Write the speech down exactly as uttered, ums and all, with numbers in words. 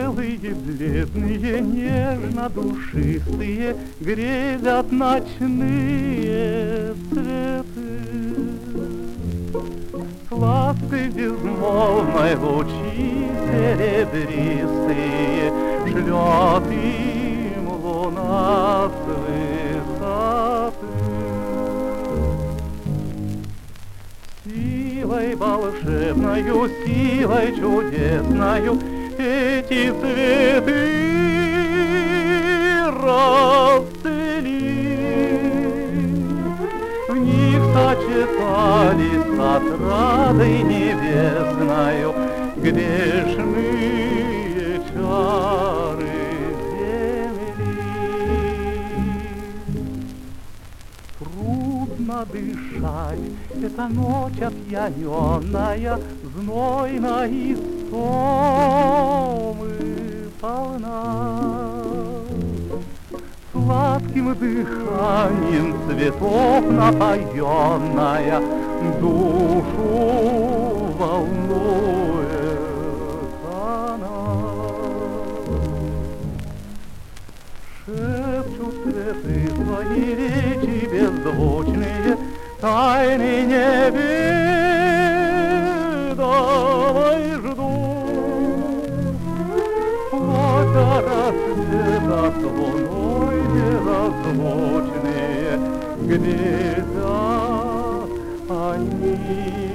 белые, бледные, нежно-душистые, грезят ночные цветы. С лаской безмолвной лучи серебристые шлет им луна с высоты. Силой волшебною, силой чудесною эти цветы расцвели. В них сочетались с отрадой небесною грешные чары земли. Трудно дышать, эта ночь опьяненная, знойна и истомы полна. Сладким дыханием цветов напоенная душу волнует она. Шепчут цветы свои речи беззвучные, тайны неведомой ждут. Плоть до рассвета с луной неразлучные грезят они.